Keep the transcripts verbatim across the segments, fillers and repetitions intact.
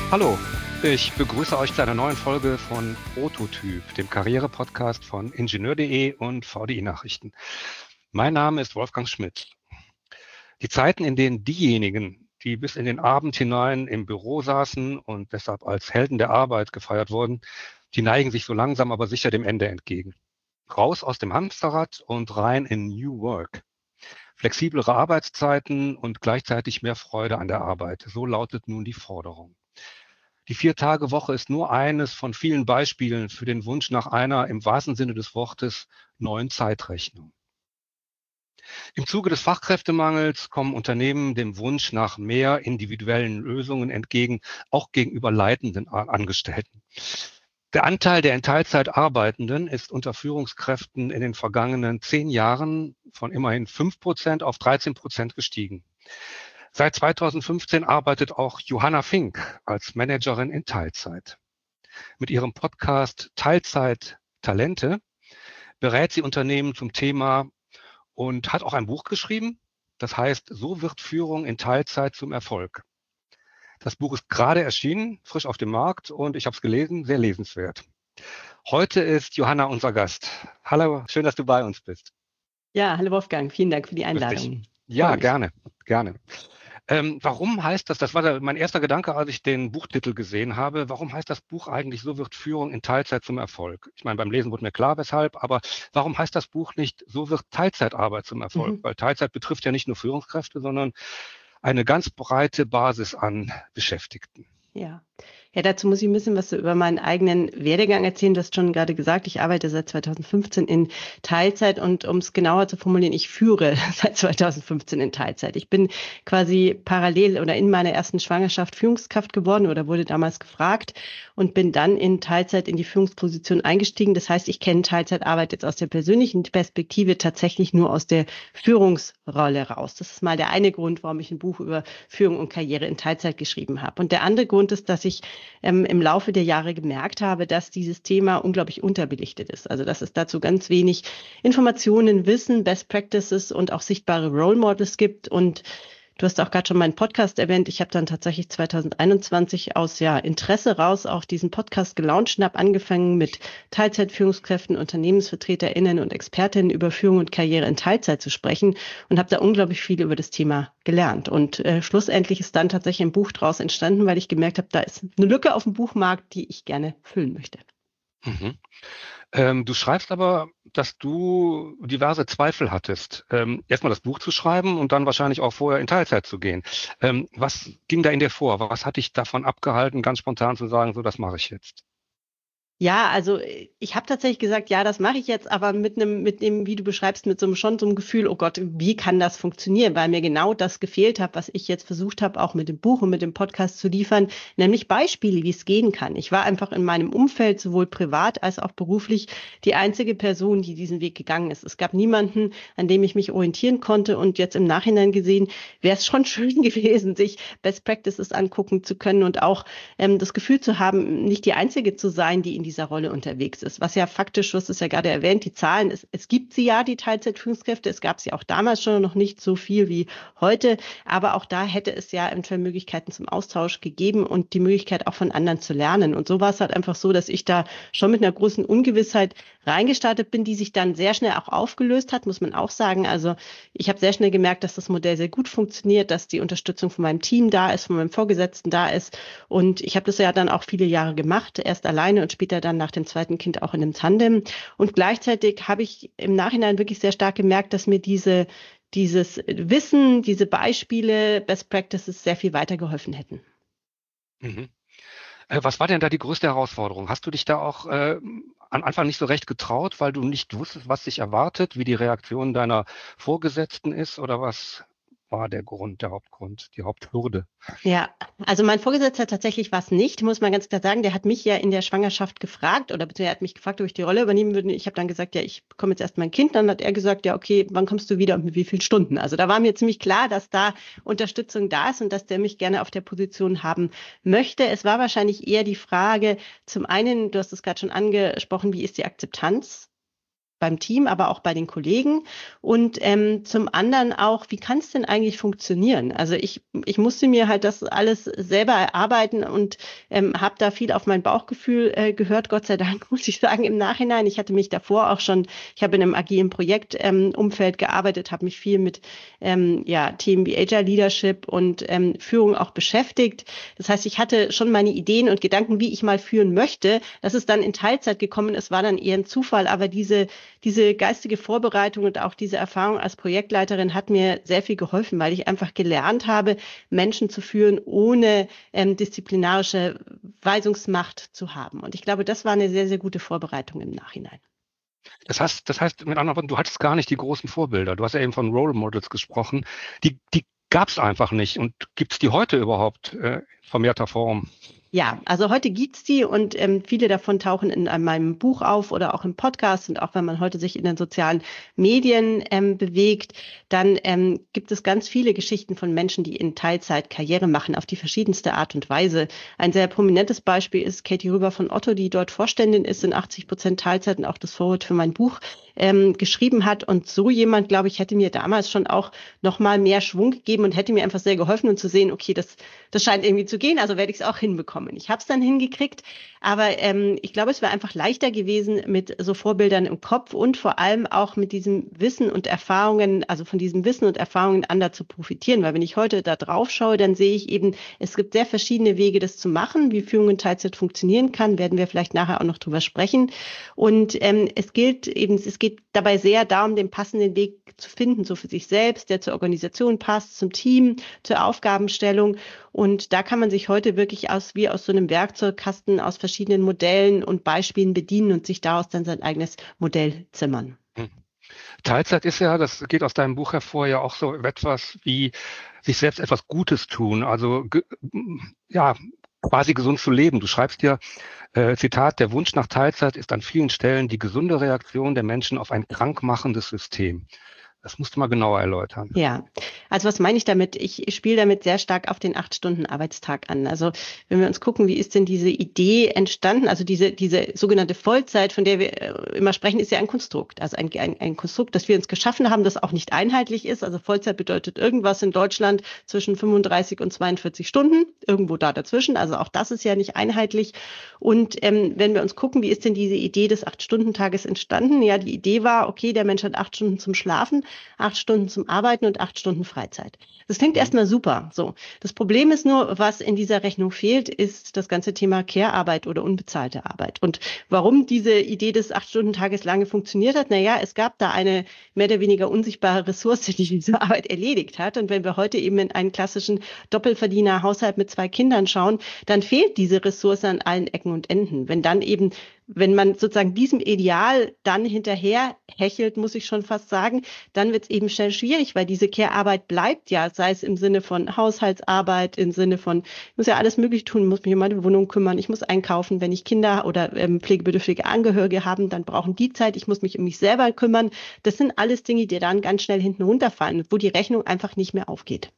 Hallo, ich begrüße euch zu einer neuen Folge von Prototyp, dem Karriere-Podcast von Ingenieur punkt de und V D I-Nachrichten. Mein Name ist Wolfgang Schmidt. Die Zeiten, in denen diejenigen, die bis in den Abend hinein im Büro saßen und deshalb als Helden der Arbeit gefeiert wurden, die neigen sich so langsam aber sicher dem Ende entgegen. Raus aus dem Hamsterrad und rein in New Work. Flexiblere Arbeitszeiten und gleichzeitig mehr Freude an der Arbeit. So lautet nun die Forderung. Die Vier-Tage-Woche ist nur eines von vielen Beispielen für den Wunsch nach einer, im wahrsten Sinne des Wortes, neuen Zeitrechnung. Im Zuge des Fachkräftemangels kommen Unternehmen dem Wunsch nach mehr individuellen Lösungen entgegen, auch gegenüber leitenden Angestellten. Der Anteil der in Teilzeit Arbeitenden ist unter Führungskräften in den vergangenen zehn Jahren von immerhin fünf Prozent auf dreizehn Prozent gestiegen. Seit zweitausendfünfzehn arbeitet auch Johanna Fink als Managerin in Teilzeit. Mit ihrem Podcast Teilzeit Talente berät sie Unternehmen zum Thema und hat auch ein Buch geschrieben, das heißt, so wird Führung in Teilzeit zum Erfolg. Das Buch ist gerade erschienen, frisch auf dem Markt und ich habe es gelesen, sehr lesenswert. Heute ist Johanna unser Gast. Hallo, schön, dass du bei uns bist. Ja, hallo Wolfgang, vielen Dank für die Einladung. Ja, gerne, gerne. Ähm, warum heißt das, das war mein erster Gedanke, als ich den Buchtitel gesehen habe, warum heißt das Buch eigentlich, so wird Führung in Teilzeit zum Erfolg? Ich meine, beim Lesen wurde mir klar, weshalb, aber warum heißt das Buch nicht, so wird Teilzeitarbeit zum Erfolg? Mhm. Weil Teilzeit betrifft ja nicht nur Führungskräfte, sondern eine ganz breite Basis an Beschäftigten. Ja. Ja, dazu muss ich ein bisschen was so über meinen eigenen Werdegang erzählen. Du hast schon gerade gesagt, ich arbeite seit zweitausendfünfzehn in Teilzeit und um es genauer zu formulieren, ich führe seit zweitausendfünfzehn in Teilzeit. Ich bin quasi parallel oder in meiner ersten Schwangerschaft Führungskraft geworden oder wurde damals gefragt und bin dann in Teilzeit in die Führungsposition eingestiegen. Das heißt, ich kenne Teilzeitarbeit jetzt aus der persönlichen Perspektive tatsächlich nur aus der Führungsrolle raus. Das ist mal der eine Grund, warum ich ein Buch über Führung und Karriere in Teilzeit geschrieben habe. Und der andere Grund ist, dass ich ähm, im Laufe der Jahre gemerkt habe, dass dieses Thema unglaublich unterbelichtet ist. Also dass es dazu ganz wenig Informationen, Wissen, Best Practices und auch sichtbare Role Models gibt. Und du hast auch gerade schon meinen Podcast erwähnt. Ich habe dann tatsächlich zweitausendeinundzwanzig aus ja, Interesse raus auch diesen Podcast gelauncht und habe angefangen mit Teilzeitführungskräften, UnternehmensvertreterInnen und Expertinnen über Führung und Karriere in Teilzeit zu sprechen und habe da unglaublich viel über das Thema gelernt. Und äh, schlussendlich ist dann tatsächlich ein Buch draus entstanden, weil ich gemerkt habe, da ist eine Lücke auf dem Buchmarkt, die ich gerne füllen möchte. Mhm. Ähm, du schreibst aber, dass du diverse Zweifel hattest, ähm, erstmal das Buch zu schreiben und dann wahrscheinlich auch vorher in Teilzeit zu gehen. Ähm, was ging da in dir vor? Was hat dich davon abgehalten, ganz spontan zu sagen, so, das mache ich jetzt? Ja, also ich habe tatsächlich gesagt, ja, das mache ich jetzt, aber mit einem, mit dem, wie du beschreibst, mit so einem schon so einem Gefühl, oh Gott, wie kann das funktionieren? Weil mir genau das gefehlt hat, was ich jetzt versucht habe, auch mit dem Buch und mit dem Podcast zu liefern, nämlich Beispiele, wie es gehen kann. Ich war einfach in meinem Umfeld, sowohl privat als auch beruflich, die einzige Person, die diesen Weg gegangen ist. Es gab niemanden, an dem ich mich orientieren konnte und jetzt im Nachhinein gesehen, wäre es schon schön gewesen, sich Best Practices angucken zu können und auch ähm, das Gefühl zu haben, nicht die Einzige zu sein, die in die dieser Rolle unterwegs ist. Was ja faktisch, du hast es ja gerade erwähnt, die Zahlen, es, es gibt sie ja, die Teilzeitführungskräfte, es gab sie auch damals schon noch nicht so viel wie heute, aber auch da hätte es ja eventuell Möglichkeiten zum Austausch gegeben und die Möglichkeit auch von anderen zu lernen. Und so war es halt einfach so, dass ich da schon mit einer großen Ungewissheit reingestartet bin, die sich dann sehr schnell auch aufgelöst hat, muss man auch sagen. Also ich habe sehr schnell gemerkt, dass das Modell sehr gut funktioniert, dass die Unterstützung von meinem Team da ist, von meinem Vorgesetzten da ist. Und ich habe das ja dann auch viele Jahre gemacht, erst alleine und später dann nach dem zweiten Kind auch in einem Tandem. Und gleichzeitig habe ich im Nachhinein wirklich sehr stark gemerkt, dass mir diese, dieses Wissen, diese Beispiele, Best Practices sehr viel weitergeholfen hätten. Mhm. Äh, was war denn da die größte Herausforderung? Hast du dich da auch äh, am Anfang nicht so recht getraut, weil du nicht wusstest, was dich erwartet, wie die Reaktion deiner Vorgesetzten ist, oder was war der Grund, der Hauptgrund, die Haupthürde? Ja, also mein Vorgesetzter tatsächlich war es nicht, muss man ganz klar sagen. Der hat mich ja in der Schwangerschaft gefragt oder beziehungsweise er hat mich gefragt, ob ich die Rolle übernehmen würde. Ich habe dann gesagt, ja, ich bekomme jetzt erst mein Kind. Dann hat er gesagt, ja, okay, wann kommst du wieder und mit wie vielen Stunden? Also da war mir ziemlich klar, dass da Unterstützung da ist und dass der mich gerne auf der Position haben möchte. Es war wahrscheinlich eher die Frage, zum einen, du hast es gerade schon angesprochen, wie ist die Akzeptanz beim Team, aber auch bei den Kollegen. Und ähm, zum anderen auch, wie kann es denn eigentlich funktionieren? Also ich, ich musste mir halt das alles selber erarbeiten und ähm, habe da viel auf mein Bauchgefühl äh, gehört, Gott sei Dank, muss ich sagen, im Nachhinein. Ich hatte mich davor auch schon, ich habe in einem agilen Projektumfeld ähm, gearbeitet, habe mich viel mit ähm, ja, Themen wie Agile Leadership und ähm, Führung auch beschäftigt. Das heißt, ich hatte schon meine Ideen und Gedanken, wie ich mal führen möchte. Dass es dann in Teilzeit gekommen ist, war dann eher ein Zufall, aber diese Diese geistige Vorbereitung und auch diese Erfahrung als Projektleiterin hat mir sehr viel geholfen, weil ich einfach gelernt habe, Menschen zu führen, ohne ähm, disziplinarische Weisungsmacht zu haben. Und ich glaube, das war eine sehr, sehr gute Vorbereitung im Nachhinein. Das heißt, das heißt, mit anderen Worten, du hattest gar nicht die großen Vorbilder. Du hast ja eben von Role Models gesprochen. Die, die gab es einfach nicht. Und gibt es die heute überhaupt äh, in vermehrter Form? Ja, also heute gibt's die und ähm, viele davon tauchen in äh, meinem Buch auf oder auch im Podcast und auch wenn man heute sich in den sozialen Medien ähm, bewegt, dann ähm, gibt es ganz viele Geschichten von Menschen, die in Teilzeit Karriere machen auf die verschiedenste Art und Weise. Ein sehr prominentes Beispiel ist Katie Rüber von Otto, die dort Vorständin ist in achtzig Prozent Teilzeit und auch das Vorwort für mein Buch ähm, geschrieben hat. Und so jemand, glaube ich, hätte mir damals schon auch noch mal mehr Schwung gegeben und hätte mir einfach sehr geholfen und zu sehen, okay, das, das scheint irgendwie zu gehen, also werde ich es auch hinbekommen. Ich habe es dann hingekriegt, aber ähm, ich glaube, es wäre einfach leichter gewesen mit so Vorbildern im Kopf und vor allem auch mit diesem Wissen und Erfahrungen, also von diesem Wissen und Erfahrungen anderer zu profitieren. Weil wenn ich heute da drauf schaue, dann sehe ich eben, es gibt sehr verschiedene Wege, das zu machen. Wie Führung in Teilzeit funktionieren kann, werden wir vielleicht nachher auch noch drüber sprechen. Und ähm, es gilt eben, es geht dabei sehr darum, den passenden Weg zu finden, so für sich selbst, der zur Organisation passt, zum Team, zur Aufgabenstellung. Und da kann man sich heute wirklich aus wie aus so einem Werkzeugkasten aus verschiedenen Modellen und Beispielen bedienen und sich daraus dann sein eigenes Modell zimmern. Teilzeit ist ja, das geht aus deinem Buch hervor, ja auch so etwas wie sich selbst etwas Gutes tun, also ja, quasi gesund zu leben. Du schreibst ja, äh, Zitat, der Wunsch nach Teilzeit ist an vielen Stellen die gesunde Reaktion der Menschen auf ein krankmachendes System. Das musst du mal genauer erläutern. Ja, also was meine ich damit? Ich, ich spiele damit sehr stark auf den acht-Stunden-Arbeitstag an. Also wenn wir uns gucken, wie ist denn diese Idee entstanden? Also diese, diese sogenannte Vollzeit, von der wir immer sprechen, ist ja ein Konstrukt. Also ein, ein, ein Konstrukt, das wir uns geschaffen haben, das auch nicht einheitlich ist. Also Vollzeit bedeutet irgendwas in Deutschland zwischen fünfunddreißig und zweiundvierzig Stunden, irgendwo da dazwischen. Also auch das ist ja nicht einheitlich. Und ähm, wenn wir uns gucken, wie ist denn diese Idee des acht-Stunden-Tages entstanden? Ja, die Idee war, okay, der Mensch hat acht Stunden zum Schlafen, acht Stunden zum Arbeiten und acht Stunden Freizeit. Das klingt mhm. erstmal super. So. Das Problem ist nur, was in dieser Rechnung fehlt, ist das ganze Thema Care-Arbeit oder unbezahlte Arbeit. Und warum diese Idee des acht-Stunden-Tages lange funktioniert hat, naja, es gab da eine mehr oder weniger unsichtbare Ressource, die diese Arbeit erledigt hat. Und wenn wir heute eben in einen klassischen Doppelverdiener-Haushalt mit zwei Kindern schauen, dann fehlt diese Ressource an allen Ecken und Enden. Wenn dann eben Wenn man sozusagen diesem Ideal dann hinterher hechelt, muss ich schon fast sagen, dann wird es eben schnell schwierig, weil diese Care-Arbeit bleibt ja, sei es im Sinne von Haushaltsarbeit, im Sinne von, ich muss ja alles Mögliche tun, muss mich um meine Wohnung kümmern, ich muss einkaufen, wenn ich Kinder oder ähm, pflegebedürftige Angehörige haben, dann brauchen die Zeit, ich muss mich um mich selber kümmern. Das sind alles Dinge, die dann ganz schnell hinten runterfallen, wo die Rechnung einfach nicht mehr aufgeht.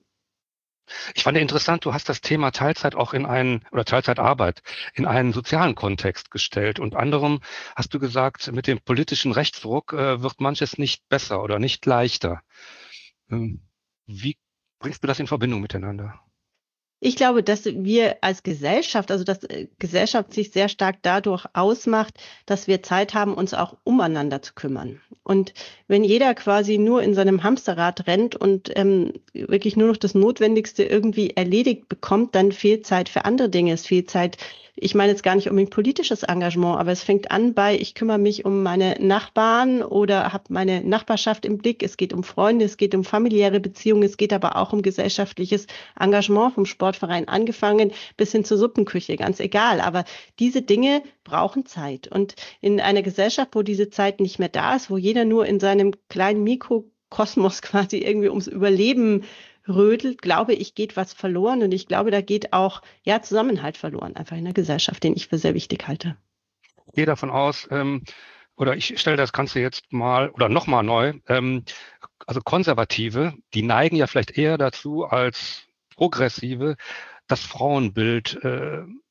Ich fand interessant, du hast das Thema Teilzeit auch in einen, oder Teilzeitarbeit in einen sozialen Kontext gestellt. Und anderem hast du gesagt, mit dem politischen Rechtsruck äh, wird manches nicht besser oder nicht leichter. Ähm, wie bringst du das in Verbindung miteinander? Ich glaube, dass wir als Gesellschaft, also dass Gesellschaft sich sehr stark dadurch ausmacht, dass wir Zeit haben, uns auch umeinander zu kümmern. Und wenn jeder quasi nur in seinem Hamsterrad rennt und ähm, wirklich nur noch das Notwendigste irgendwie erledigt bekommt, dann fehlt Zeit für andere Dinge. Es fehlt Zeit, ich meine jetzt gar nicht unbedingt politisches Engagement, aber es fängt an bei, ich kümmere mich um meine Nachbarn oder habe meine Nachbarschaft im Blick. Es geht um Freunde, es geht um familiäre Beziehungen, es geht aber auch um gesellschaftliches Engagement, vom Sportverein angefangen bis hin zur Suppenküche, ganz egal. Aber diese Dinge brauchen Zeit. Und in einer Gesellschaft, wo diese Zeit nicht mehr da ist, wo jeder nur in seinem kleinen Mikrokosmos quasi irgendwie ums Überleben rödelt, glaube ich, geht was verloren. Und ich glaube, da geht auch ja Zusammenhalt verloren, einfach in der Gesellschaft, den ich für sehr wichtig halte. Ich gehe davon aus, ähm, oder ich stelle das Ganze jetzt mal oder nochmal neu, ähm, also Konservative, die neigen ja vielleicht eher dazu als Progressive, das Frauenbild äh,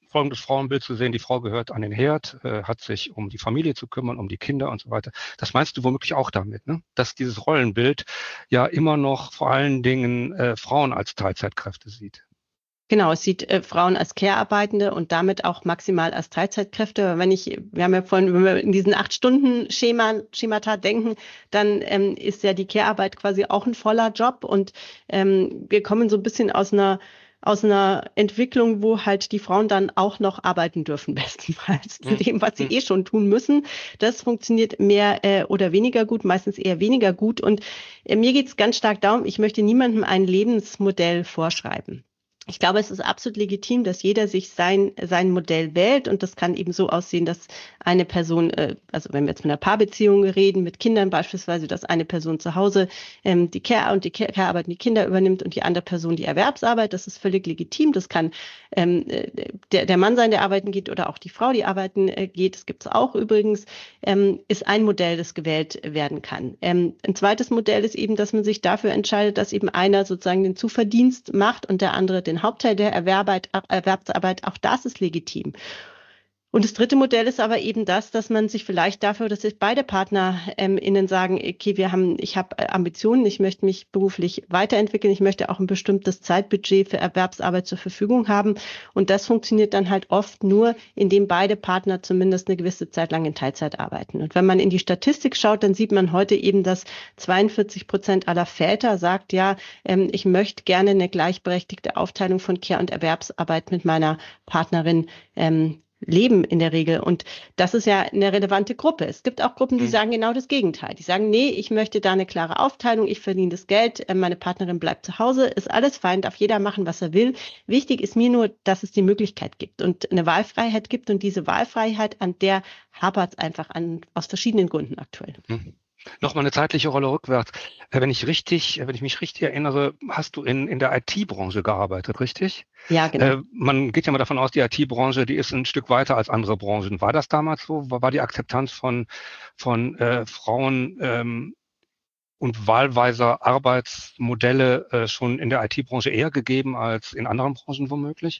folgendes Frauenbild zu sehen, die Frau gehört an den Herd, äh, hat sich um die Familie zu kümmern, um die Kinder und so weiter. Das meinst du womöglich auch damit, ne? Dass dieses Rollenbild ja immer noch vor allen Dingen äh, Frauen als Teilzeitkräfte sieht. Genau, es sieht äh, Frauen als Care-Arbeitende und damit auch maximal als Teilzeitkräfte. Wenn ich, wir haben ja vorhin, wenn wir in diesen acht Stunden Schema, Schemata denken, dann ähm, ist ja die Care-Arbeit quasi auch ein voller Job und ähm, wir kommen so ein bisschen aus einer aus einer Entwicklung, wo halt die Frauen dann auch noch arbeiten dürfen, bestenfalls, zu dem, was sie eh schon tun müssen. Das funktioniert mehr äh, oder weniger gut, meistens eher weniger gut. Und äh, mir geht es ganz stark darum, ich möchte niemandem ein Lebensmodell vorschreiben. Ich glaube, es ist absolut legitim, dass jeder sich sein sein Modell wählt und das kann eben so aussehen, dass eine Person, äh, also wenn wir jetzt mit einer Paarbeziehung reden, mit Kindern beispielsweise, dass eine Person zu Hause ähm, die Care und die Care-Arbeit und die Kinder übernimmt und die andere Person die Erwerbsarbeit. Das ist völlig legitim. Das kann ähm, der der Mann sein, der arbeiten geht, oder auch die Frau, die arbeiten äh, geht. Das gibt es auch übrigens. Ähm, ist ein Modell, das gewählt werden kann. Ähm, ein zweites Modell ist eben, dass man sich dafür entscheidet, dass eben einer sozusagen den Zuverdienst macht und der andere den Hauptteil der Erwerbarbeit, Erwerbsarbeit, auch das ist legitim. Und das dritte Modell ist aber eben das, dass man sich vielleicht dafür, dass sich beide Partner ähm, innen sagen, okay, wir haben, ich habe Ambitionen, ich möchte mich beruflich weiterentwickeln, ich möchte auch ein bestimmtes Zeitbudget für Erwerbsarbeit zur Verfügung haben. Und das funktioniert dann halt oft nur, indem beide Partner zumindest eine gewisse Zeit lang in Teilzeit arbeiten. Und wenn man in die Statistik schaut, dann sieht man heute eben, dass zweiundvierzig Prozent aller Väter sagt, ja, ähm, ich möchte gerne eine gleichberechtigte Aufteilung von Care- und Erwerbsarbeit mit meiner Partnerin ähm, leben in der Regel. Und das ist ja eine relevante Gruppe. Es gibt auch Gruppen, die mhm. sagen genau das Gegenteil. Die sagen, nee, ich möchte da eine klare Aufteilung, ich verdiene das Geld, meine Partnerin bleibt zu Hause, ist alles fein, darf jeder machen, was er will. Wichtig ist mir nur, dass es die Möglichkeit gibt und eine Wahlfreiheit gibt. Und diese Wahlfreiheit, an der hapert es einfach an, aus verschiedenen Gründen aktuell. Mhm. Nochmal eine zeitliche Rolle rückwärts. Wenn ich richtig, wenn ich mich richtig erinnere, hast du in, in der I T-Branche gearbeitet, richtig? Ja, genau. Äh, man geht ja mal davon aus, die I T-Branche, die ist ein Stück weiter als andere Branchen. War das damals so? War, war die Akzeptanz von, von äh, Frauen ähm, und wahlweiser Arbeitsmodelle äh, schon in der I T-Branche eher gegeben als in anderen Branchen womöglich?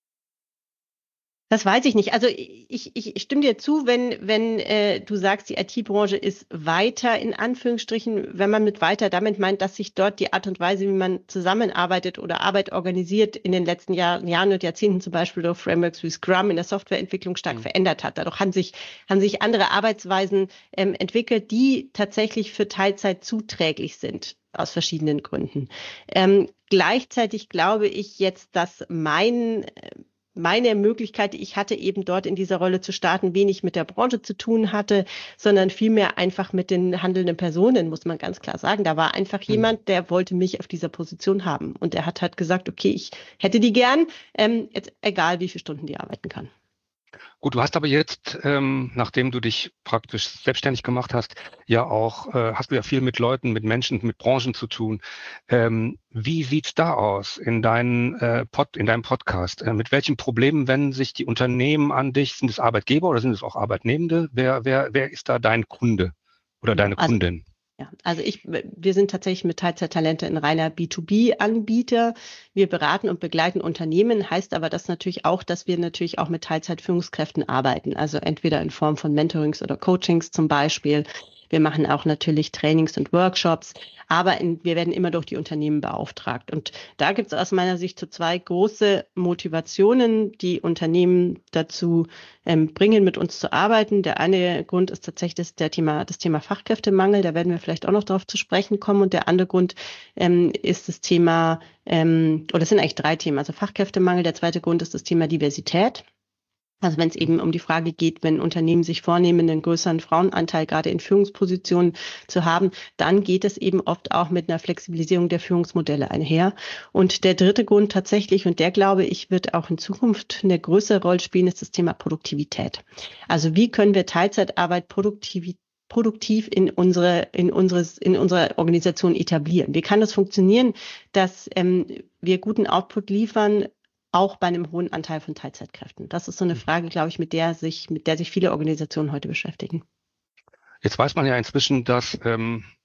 Das weiß ich nicht. Also ich, ich stimme dir zu, wenn, wenn äh, du sagst, die I T-Branche ist weiter, in Anführungsstrichen, wenn man mit weiter damit meint, dass sich dort die Art und Weise, wie man zusammenarbeitet oder Arbeit organisiert, in den letzten Jahr, Jahren und Jahrzehnten zum Beispiel durch Frameworks wie Scrum in der Softwareentwicklung stark mhm. verändert hat. Dadurch haben sich, haben sich andere Arbeitsweisen ähm, entwickelt, die tatsächlich für Teilzeit zuträglich sind. Aus verschiedenen Gründen. Ähm, gleichzeitig glaube ich jetzt, dass mein meine Möglichkeit, die ich hatte, eben dort in dieser Rolle zu starten, wenig mit der Branche zu tun hatte, sondern vielmehr einfach mit den handelnden Personen, muss man ganz klar sagen. Da war einfach jemand, der wollte mich auf dieser Position haben. Und der hat halt gesagt, okay, ich hätte die gern, ähm, jetzt egal wie viele Stunden die arbeiten kann. Gut, du hast aber jetzt, ähm, nachdem du dich praktisch selbstständig gemacht hast, ja auch, äh, hast du ja viel mit Leuten, mit Menschen, mit Branchen zu tun. Ähm, wie sieht's da aus in, deinen, äh, Pod, in deinem Podcast? Äh, mit welchen Problemen wenden sich die Unternehmen an dich? Sind es Arbeitgeber oder sind es auch Arbeitnehmende? Wer, wer, wer ist da dein Kunde oder Genau, deine also Kundin? Ja, also ich, wir sind tatsächlich mit Teilzeittalente ein reiner B zwei B-Anbieter. Wir beraten und begleiten Unternehmen, heißt aber das natürlich auch, dass wir natürlich auch mit Teilzeitführungskräften arbeiten. Also entweder in Form von Mentorings oder Coachings zum Beispiel. Wir machen auch natürlich Trainings und Workshops, aber in, wir werden immer durch die Unternehmen beauftragt. Und da gibt es aus meiner Sicht so zwei große Motivationen, die Unternehmen dazu ähm, bringen, mit uns zu arbeiten. Der eine Grund ist tatsächlich das, der Thema, das Thema Fachkräftemangel. Da werden wir vielleicht auch noch darauf zu sprechen kommen. Und der andere Grund ähm, ist das Thema, ähm, oder es sind eigentlich drei Themen. Also Fachkräftemangel. Der zweite Grund ist das Thema Diversität. Also wenn es eben um die Frage geht, wenn Unternehmen sich vornehmen, einen größeren Frauenanteil gerade in Führungspositionen zu haben, dann geht es eben oft auch mit einer Flexibilisierung der Führungsmodelle einher. Und der dritte Grund tatsächlich, und der glaube ich, wird auch in Zukunft eine größere Rolle spielen, ist das Thema Produktivität. Also wie können wir Teilzeitarbeit produktiv produktiv in unsere, in unseres, in unserer Organisation etablieren? Wie kann das funktionieren, dass ähm, wir guten Output liefern, auch bei einem hohen Anteil von Teilzeitkräften? Das ist so eine Frage, glaube ich, mit der sich, mit der sich viele Organisationen heute beschäftigen. Jetzt weiß man ja inzwischen, dass ähm,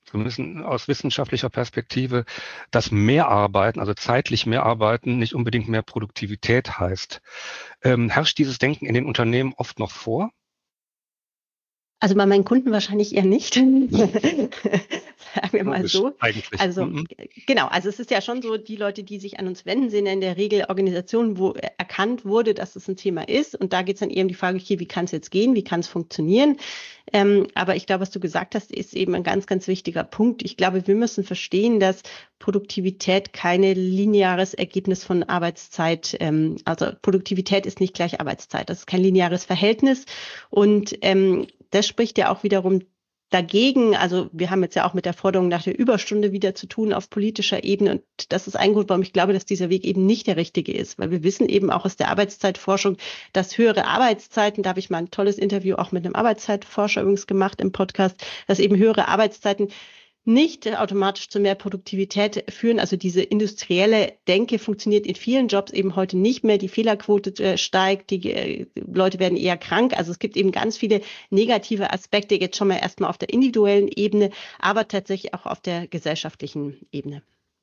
zumindest aus wissenschaftlicher Perspektive, dass mehr Arbeiten, also zeitlich mehr Arbeiten, nicht unbedingt mehr Produktivität heißt. Ähm, herrscht dieses Denken in den Unternehmen oft noch vor? Also bei meinen Kunden wahrscheinlich eher nicht. Sagen wir mal Logisch, so. eigentlich. Also Mhm. genau, also es ist ja schon so, die Leute, die sich an uns wenden, sind in der Regel Organisationen, wo erkannt wurde, dass es ein Thema ist. Und da geht es dann eher um die Frage, okay, wie kann es jetzt gehen, wie kann es funktionieren? Ähm, aber ich glaube, was du gesagt hast, ist eben ein ganz, ganz wichtiger Punkt. Ich glaube, wir müssen verstehen, dass Produktivität kein lineares Ergebnis von Arbeitszeit, ähm, also Produktivität ist nicht gleich Arbeitszeit. Das ist kein lineares Verhältnis. Und ähm, das spricht ja auch wiederum dagegen. Also wir haben jetzt ja auch mit der Forderung nach der Überstunde wieder zu tun auf politischer Ebene. Und das ist ein Grund, warum ich glaube, dass dieser Weg eben nicht der richtige ist. Weil wir wissen eben auch aus der Arbeitszeitforschung, dass höhere Arbeitszeiten, da habe ich mal ein tolles Interview auch mit einem Arbeitszeitforscher übrigens gemacht im Podcast, dass eben höhere Arbeitszeiten nicht automatisch zu mehr Produktivität führen. Also diese industrielle Denke funktioniert in vielen Jobs eben heute nicht mehr. Die Fehlerquote äh, steigt, die äh, Leute werden eher krank. Also es gibt eben ganz viele negative Aspekte, jetzt schon mal erstmal auf der individuellen Ebene, aber tatsächlich auch auf der gesellschaftlichen Ebene.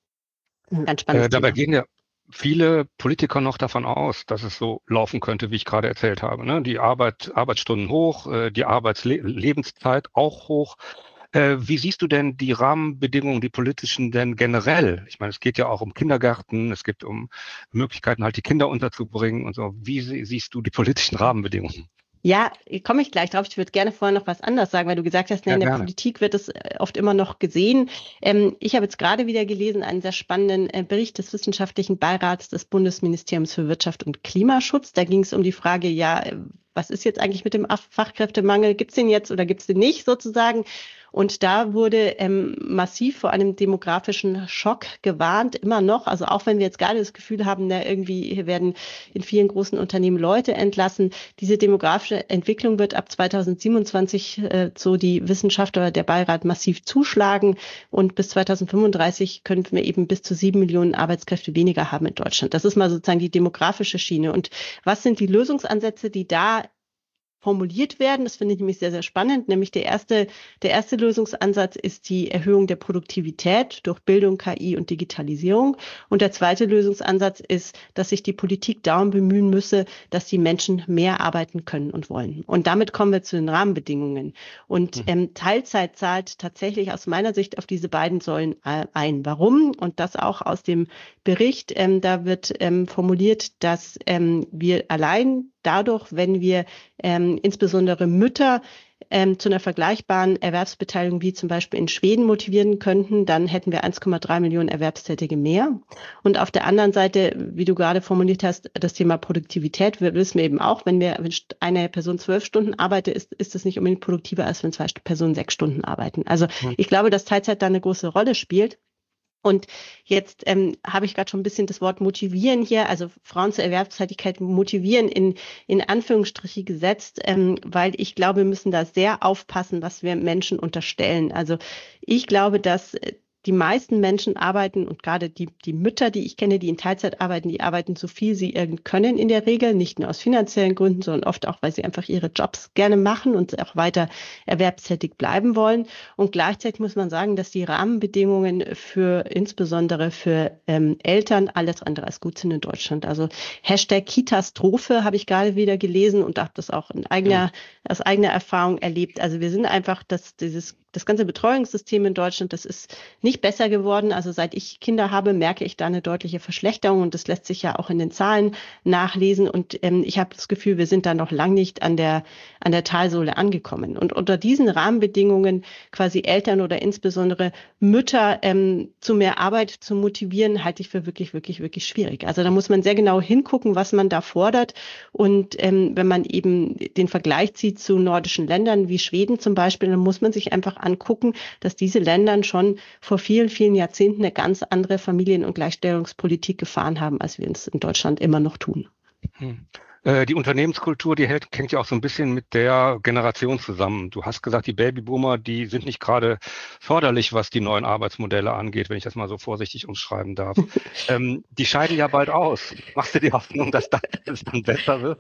Ein ganz spannendes Äh, dabei Thema. gehen ja viele Politiker noch davon aus, dass es so laufen könnte, wie ich gerade erzählt habe. Ne? Die Arbeit, Arbeitsstunden hoch, äh, die Arbeitslebenszeit auch hoch. Äh, wie siehst du denn die Rahmenbedingungen, die politischen denn generell? Ich meine, es geht ja auch um Kindergärten, es geht um Möglichkeiten, halt die Kinder unterzubringen und so. Wie sie- siehst du die politischen Rahmenbedingungen? Ja, komme ich gleich drauf. Ich würde gerne vorher noch was anderes sagen, weil du gesagt hast, ne, Ja, in der gerne. Politik wird es äh, oft immer noch gesehen. Ähm, ich habe jetzt gerade wieder gelesen, einen sehr spannenden äh, Bericht des Wissenschaftlichen Beirats des Bundesministeriums für Wirtschaft und Klimaschutz. Da ging es um die Frage, ja, äh, was ist jetzt eigentlich mit dem Ach- Fachkräftemangel? Gibt es den jetzt oder gibt es den nicht sozusagen? Und da wurde ähm, massiv vor einem demografischen Schock gewarnt, immer noch. Also auch wenn wir jetzt gerade das Gefühl haben, na, irgendwie hier werden in vielen großen Unternehmen Leute entlassen. Diese demografische Entwicklung wird ab zweitausendsiebenundzwanzig, äh, so die Wissenschaftler, der Beirat, massiv zuschlagen. Und bis zweitausendfünfunddreißig können wir eben bis zu sieben Millionen Arbeitskräfte weniger haben in Deutschland. Das ist mal sozusagen die demografische Schiene. Und was sind die Lösungsansätze, die da formuliert werden? Das finde ich nämlich sehr, sehr spannend. Nämlich der erste, der erste Lösungsansatz ist die Erhöhung der Produktivität durch Bildung, K I und Digitalisierung. Und der zweite Lösungsansatz ist, dass sich die Politik darum bemühen müsse, dass die Menschen mehr arbeiten können und wollen. Und damit kommen wir zu den Rahmenbedingungen. Und ähm, Teilzeit zahlt tatsächlich aus meiner Sicht auf diese beiden Säulen äh, ein. Warum? Und das auch aus dem Bericht. Ähm, da wird ähm, formuliert, dass ähm, wir allein dadurch, wenn wir ähm, insbesondere Mütter ähm, zu einer vergleichbaren Erwerbsbeteiligung wie zum Beispiel in Schweden motivieren könnten, dann hätten wir eins Komma drei Millionen Erwerbstätige mehr. Und auf der anderen Seite, wie du gerade formuliert hast, das Thema Produktivität, wir wissen eben auch, wenn wir wenn eine Person zwölf Stunden arbeitet, ist, ist das nicht unbedingt produktiver, als wenn zwei Personen sechs Stunden arbeiten. Also ich glaube, dass Teilzeit da eine große Rolle spielt. Und jetzt ähm, habe ich gerade schon ein bisschen das Wort motivieren hier, also Frauen zur Erwerbstätigkeit motivieren in, in Anführungsstriche gesetzt, ähm, weil ich glaube, wir müssen da sehr aufpassen, was wir Menschen unterstellen. Also ich glaube, dass äh, die meisten Menschen arbeiten und gerade die, die Mütter, die ich kenne, die in Teilzeit arbeiten, die arbeiten so viel sie irgend können in der Regel, nicht nur aus finanziellen Gründen, sondern oft auch, weil sie einfach ihre Jobs gerne machen und auch weiter erwerbstätig bleiben wollen. Und gleichzeitig muss man sagen, dass die Rahmenbedingungen für insbesondere für ähm, Eltern alles andere als gut sind in Deutschland. Also Hashtag Kitastrophe habe ich gerade wieder gelesen und habe das auch in eigener, aus eigener Erfahrung erlebt. Also wir sind einfach, dass dieses das ganze Betreuungssystem in Deutschland, das ist nicht besser geworden. Also seit ich Kinder habe, merke ich da eine deutliche Verschlechterung und das lässt sich ja auch in den Zahlen nachlesen. Und ähm, ich habe das Gefühl, wir sind da noch lang nicht an der an der Talsohle angekommen. Und unter diesen Rahmenbedingungen quasi Eltern oder insbesondere Mütter ähm, zu mehr Arbeit zu motivieren, halte ich für wirklich, wirklich, wirklich schwierig. Also da muss man sehr genau hingucken, was man da fordert. Und ähm, wenn man eben den Vergleich zieht zu nordischen Ländern wie Schweden zum Beispiel, dann muss man sich einfach angucken, dass diese Länder schon vor vielen, vielen Jahrzehnten eine ganz andere Familien- und Gleichstellungspolitik gefahren haben, als wir es in Deutschland immer noch tun. Hm. Äh, Die Unternehmenskultur, die hält, hängt ja auch so ein bisschen mit der Generation zusammen. Du hast gesagt, die Babyboomer, die sind nicht gerade förderlich, was die neuen Arbeitsmodelle angeht, wenn ich das mal so vorsichtig umschreiben darf. ähm, die scheiden ja bald aus. Machst du die Hoffnung, dass das dann besser wird?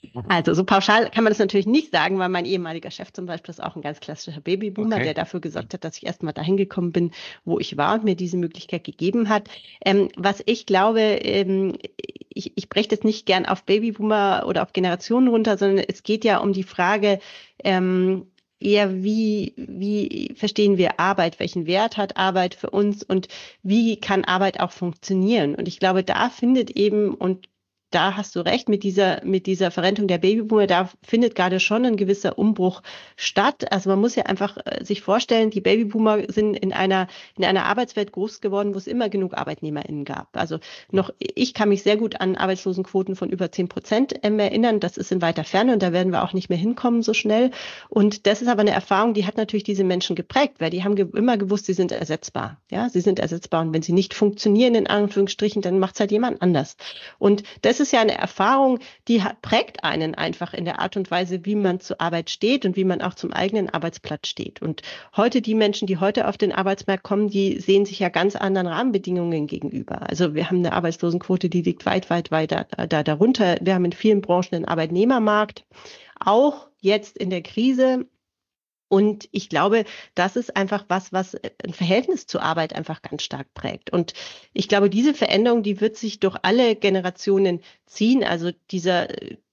Also so pauschal kann man das natürlich nicht sagen, weil mein ehemaliger Chef zum Beispiel ist auch ein ganz klassischer Babyboomer, Okay. der dafür gesorgt hat, dass ich erstmal dahin gekommen bin, wo ich war und mir diese Möglichkeit gegeben hat. Ähm, was ich glaube, ähm, ich, ich breche das nicht gern auf Babyboomer oder auf Generationen runter, sondern es geht ja um die Frage, ähm, eher wie, wie verstehen wir Arbeit, welchen Wert hat Arbeit für uns und wie kann Arbeit auch funktionieren? Und ich glaube, da findet eben, und da hast du recht, mit dieser, mit dieser Verrentung der Babyboomer, da findet gerade schon ein gewisser Umbruch statt. Also man muss ja einfach äh, sich vorstellen, die Babyboomer sind in einer, in einer Arbeitswelt groß geworden, wo es immer genug ArbeitnehmerInnen gab. Also noch, ich kann mich sehr gut an Arbeitslosenquoten von über zehn Prozent ähm, erinnern. Das ist in weiter Ferne und da werden wir auch nicht mehr hinkommen so schnell. Und das ist aber eine Erfahrung, die hat natürlich diese Menschen geprägt, weil die haben ge immer gewusst, sie sind ersetzbar. Ja, sie sind ersetzbar und wenn sie nicht funktionieren, in Anführungsstrichen, dann macht es halt jemand anders. Und das ist ja eine Erfahrung, die hat, prägt einen einfach in der Art und Weise, wie man zur Arbeit steht und wie man auch zum eigenen Arbeitsplatz steht. Und heute die Menschen, die heute auf den Arbeitsmarkt kommen, die sehen sich ja ganz anderen Rahmenbedingungen gegenüber. Also wir haben eine Arbeitslosenquote, die liegt weit, weit, weit da, da, darunter. Wir haben in vielen Branchen einen Arbeitnehmermarkt, auch jetzt in der Krise. Und ich glaube, das ist einfach was, was ein Verhältnis zur Arbeit einfach ganz stark prägt. Und ich glaube, diese Veränderung, die wird sich durch alle Generationen ziehen. Also dieser,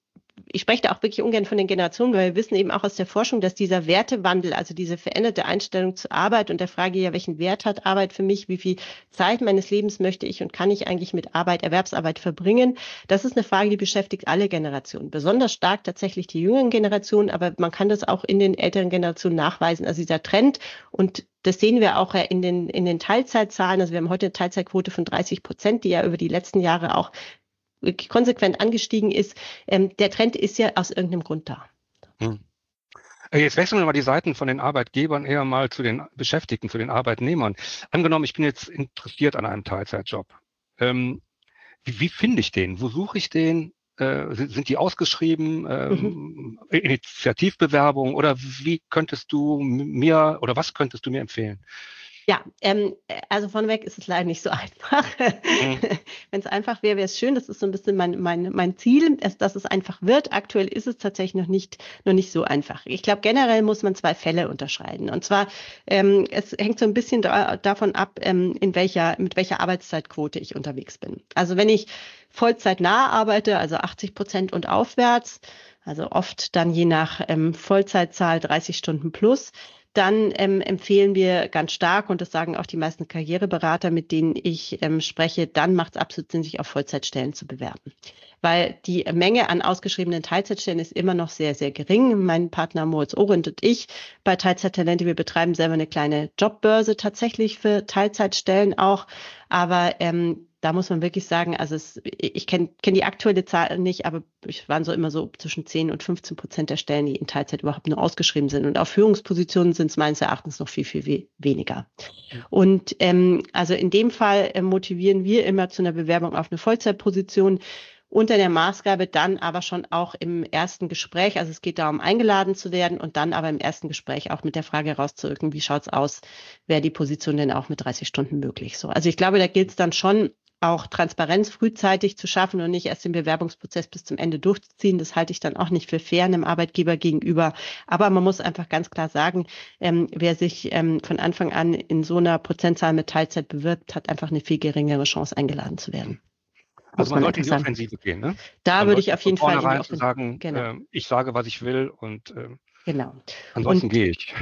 ich spreche da auch wirklich ungern von den Generationen, weil wir wissen eben auch aus der Forschung, dass dieser Wertewandel, also diese veränderte Einstellung zur Arbeit und der Frage ja, welchen Wert hat Arbeit für mich, wie viel Zeit meines Lebens möchte ich und kann ich eigentlich mit Arbeit, Erwerbsarbeit verbringen, das ist eine Frage, die beschäftigt alle Generationen. Besonders stark tatsächlich die jüngeren Generationen, aber man kann das auch in den älteren Generationen nachweisen. Also dieser Trend, und das sehen wir auch in den, in den Teilzeitzahlen. Also wir haben heute eine Teilzeitquote von dreißig Prozent, die ja über die letzten Jahre auch konsequent angestiegen ist. Ähm, der Trend ist ja aus irgendeinem Grund da. Hm. Jetzt wechseln wir mal die Seiten von den Arbeitgebern eher mal zu den Beschäftigten, zu den Arbeitnehmern. Angenommen, ich bin jetzt interessiert an einem Teilzeitjob. Ähm, wie, wie finde ich den? Wo suche ich den? Äh, sind, sind die ausgeschrieben? Ähm, mhm. Initiativbewerbung? Oder wie könntest du mir oder was könntest du mir empfehlen? Ja, ähm, also vorneweg ist es leider nicht so einfach. Mhm. Wenn es einfach wäre, wäre es schön. Das ist so ein bisschen mein, mein, mein Ziel, dass es einfach wird. Aktuell ist es tatsächlich noch nicht, noch nicht so einfach. Ich glaube, generell muss man zwei Fälle unterscheiden. Und zwar, ähm, es hängt so ein bisschen da, davon ab, ähm, in welcher, mit welcher Arbeitszeitquote ich unterwegs bin. Also wenn ich vollzeitnah arbeite, also achtzig Prozent und aufwärts, also oft dann je nach ähm, Vollzeitzahl dreißig Stunden plus, dann ähm, empfehlen wir ganz stark, und das sagen auch die meisten Karriereberater, mit denen ich ähm, spreche, dann macht es absolut Sinn, sich auf Vollzeitstellen zu bewerben. Weil die Menge an ausgeschriebenen Teilzeitstellen ist immer noch sehr, sehr gering. Mein Partner Moritz Ohrendt und ich bei Teilzeittalente, wir betreiben selber eine kleine Jobbörse tatsächlich für Teilzeitstellen auch. Aber ähm, da muss man wirklich sagen, also es, ich kenne kenn die aktuelle Zahl nicht, aber es waren so immer so zwischen zehn und fünfzehn Prozent der Stellen, die in Teilzeit überhaupt nur ausgeschrieben sind. Und auf Führungspositionen sind es meines Erachtens noch viel, viel we weniger. Mhm. Und ähm, also in dem Fall äh, motivieren wir immer zu einer Bewerbung auf eine Vollzeitposition, unter der Maßgabe dann aber schon auch im ersten Gespräch, also es geht darum, eingeladen zu werden und dann aber im ersten Gespräch auch mit der Frage herauszurücken, wie schaut's aus, wäre die Position denn auch mit dreißig Stunden möglich? So, also ich glaube, da gilt es dann schon, auch Transparenz frühzeitig zu schaffen und nicht erst den Bewerbungsprozess bis zum Ende durchzuziehen. Das halte ich dann auch nicht für fair einem Arbeitgeber gegenüber. Aber man muss einfach ganz klar sagen, ähm, wer sich ähm, von Anfang an in so einer Prozentzahl mit Teilzeit bewirbt, hat einfach eine viel geringere Chance, eingeladen zu werden. Also man, man sollte in die Offensive gehen, ne? Da man würde ich auf jeden Fall in die Offensive sagen, genau. äh, ich sage, was ich will und äh, genau. ansonsten gehe ich.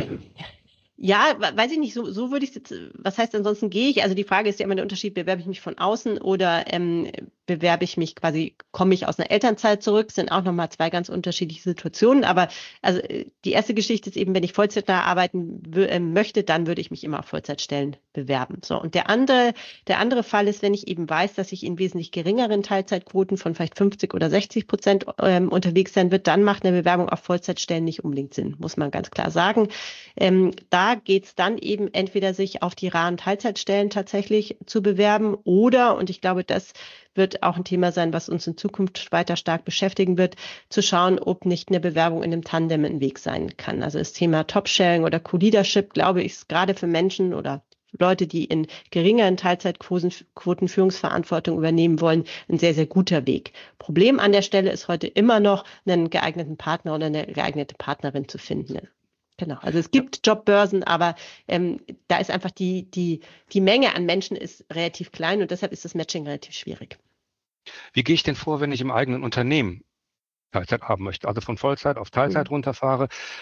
Ja, weiß ich nicht, so, so würde ich es jetzt, was heißt ansonsten gehe ich? Also die Frage ist ja immer der Unterschied, bewerbe ich mich von außen oder ähm, bewerbe ich mich quasi, komme ich aus einer Elternzeit zurück, sind auch nochmal zwei ganz unterschiedliche Situationen. Aber also die erste Geschichte ist eben, wenn ich Vollzeitnah arbeiten äh, möchte, dann würde ich mich immer auf Vollzeitstellen bewerben. So, und der andere, der andere Fall ist, wenn ich eben weiß, dass ich in wesentlich geringeren Teilzeitquoten von vielleicht fünfzig oder sechzig Prozent ähm, unterwegs sein wird, dann macht eine Bewerbung auf Vollzeitstellen nicht unbedingt Sinn, muss man ganz klar sagen. Ähm, da geht es dann eben entweder sich auf die raren Teilzeitstellen tatsächlich zu bewerben oder, und ich glaube, das wird auch ein Thema sein, was uns in Zukunft weiter stark beschäftigen wird, zu schauen, ob nicht eine Bewerbung in einem Tandem ein Weg sein kann. Also das Thema Top-Sharing oder Co-Leadership, glaube ich, ist gerade für Menschen oder Leute, die in geringeren Teilzeitquoten Quoten Führungsverantwortung übernehmen wollen, ein sehr, sehr guter Weg. Problem an der Stelle ist heute immer noch, einen geeigneten Partner oder eine geeignete Partnerin zu finden. Genau, also es gibt Jobbörsen, aber ähm, da ist einfach die, die, die Menge an Menschen ist relativ klein und deshalb ist das Matching relativ schwierig. Wie gehe ich denn vor, wenn ich im eigenen Unternehmen Teilzeit haben möchte, also von Vollzeit auf Teilzeit mhm. runterfahre?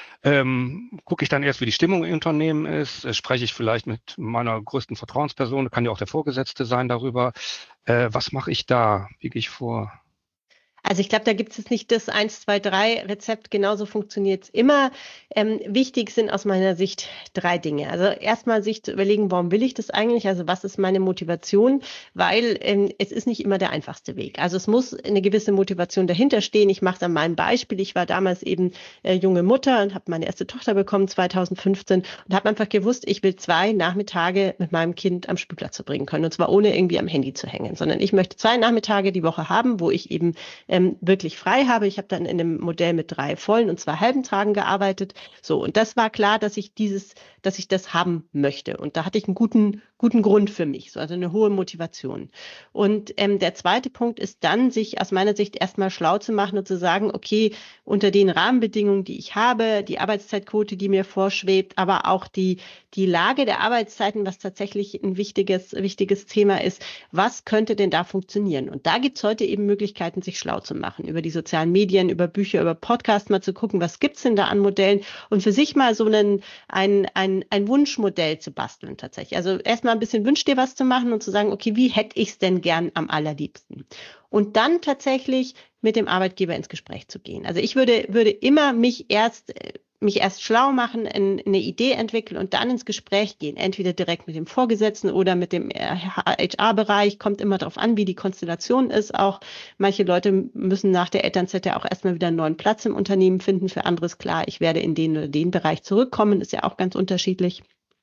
Ähm, gucke ich dann erst, wie die Stimmung im Unternehmen ist? Äh, spreche ich vielleicht mit meiner größten Vertrauensperson, kann ja auch der Vorgesetzte sein, darüber. Äh, was mache ich da? Wie gehe ich vor? Also ich glaube, da gibt es nicht das eins, zwei, drei Rezept, genauso funktioniert es immer. Ähm, wichtig sind aus meiner Sicht drei Dinge. Also erstmal sich zu überlegen, warum will ich das eigentlich? Also was ist meine Motivation? Weil ähm, es ist nicht immer der einfachste Weg. Also es muss eine gewisse Motivation dahinter stehen. Ich mache es an meinem Beispiel. Ich war damals eben äh, junge Mutter und habe meine erste Tochter bekommen zweitausendfünfzehn und habe einfach gewusst, ich will zwei Nachmittage mit meinem Kind am Spielplatz verbringen können. Und zwar ohne irgendwie am Handy zu hängen, sondern ich möchte zwei Nachmittage die Woche haben, wo ich eben Ähm, wirklich frei habe. Ich habe dann in einem Modell mit drei vollen und zwei halben Tagen gearbeitet. So, und das war klar, dass ich dieses, dass ich das haben möchte. Und da hatte ich einen guten, guten Grund für mich, so, also eine hohe Motivation. Und ähm, der zweite Punkt ist dann, sich aus meiner Sicht erstmal schlau zu machen und zu sagen, okay, unter den Rahmenbedingungen, die ich habe, die Arbeitszeitquote, die mir vorschwebt, aber auch die, die Lage der Arbeitszeiten, was tatsächlich ein wichtiges, wichtiges Thema ist, was könnte denn da funktionieren? Und da gibt es heute eben Möglichkeiten, sich schlau zu machen, über die sozialen Medien, über Bücher, über Podcasts mal zu gucken, was gibt's denn da an Modellen und für sich mal so einen, ein, ein, ein Wunschmodell zu basteln tatsächlich. Also erstmal ein bisschen wünsch dir was zu machen und zu sagen, okay, wie hätte ich es denn gern am allerliebsten? Und dann tatsächlich mit dem Arbeitgeber ins Gespräch zu gehen. Also ich würde, würde immer mich erst mich erst schlau machen, eine Idee entwickeln und dann ins Gespräch gehen. Entweder direkt mit dem Vorgesetzten oder mit dem H R-Bereich. Kommt immer darauf an, wie die Konstellation ist. Auch manche Leute müssen nach der Elternzeit ja auch erstmal wieder einen neuen Platz im Unternehmen finden. Für andere ist klar, ich werde in den oder den Bereich zurückkommen. Ist ja auch ganz unterschiedlich.